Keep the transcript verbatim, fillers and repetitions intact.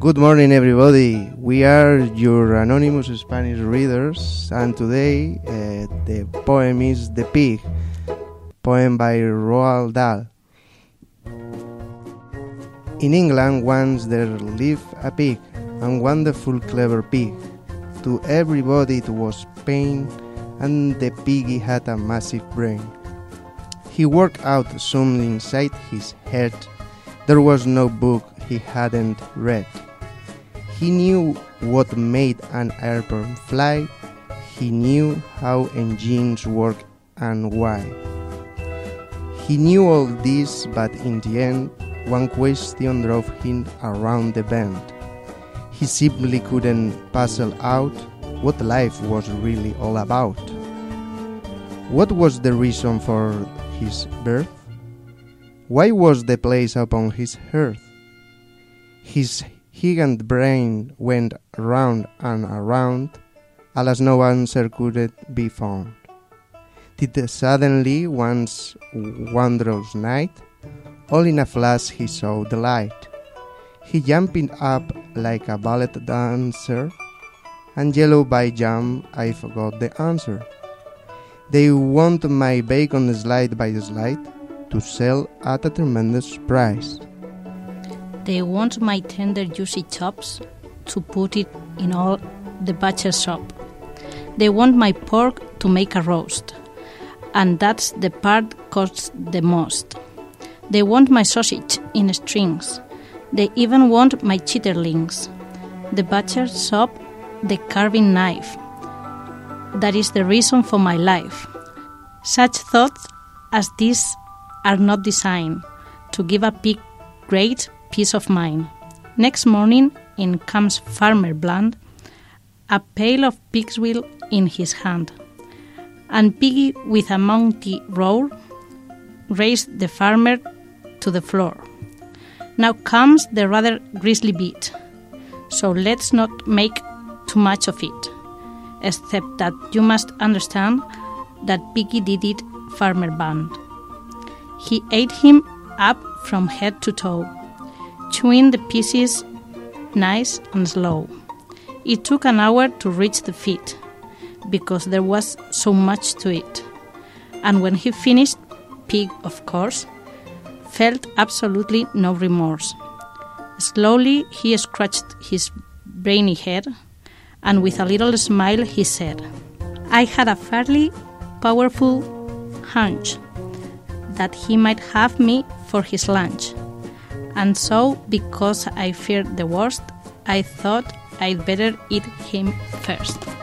Good morning, everybody. We are your anonymous Spanish readers, and today uh, the poem is The Pig, poem by Roald Dahl. In England once there lived a pig, a wonderful clever pig. To everybody it was pain, and the piggy had a massive brain. He worked out something inside his head. There was no book he hadn't read. He knew what made an airplane fly. He knew how engines work and why. He knew all this, but in the end, one question drove him around the bend. He simply couldn't puzzle out what life was really all about. What was the reason for his birth? Why was the place upon his hearth? His gigant brain went round and around, alas no answer could be found. Till suddenly once wondrous night, all in a flash he saw the light. He jumping up like a ballet dancer, and yellow by jam I forgot the answer. They want my bacon slide by slide to sell at a tremendous price. They want my tender juicy chops to put it in all the butcher's shop. They want my pork to make a roast, and that's the part costs the most. They want my sausage in strings. They even want my chitterlings. The butcher's shop, the carving knife. That is the reason for my life. Such thoughts as these are not designed to give a pig great peace of mind. Next morning, in comes Farmer Blunt, a pail of pig's will in his hand, and Piggy, with a mounty roar, raised the farmer to the floor. Now comes the rather grisly bit, so let's not make too much of it, except that you must understand that Piggy did it Farmer Blunt. He ate him up from head to toe, chewing the pieces nice and slow. It took an hour to reach the feet, because there was so much to it. And when he finished, Pig, of course, felt absolutely no remorse. Slowly he scratched his brainy head, and with a little smile he said, I had a fairly powerful hunch that he might have me for his lunch. And so, because I feared the worst, I thought I'd better eat him first.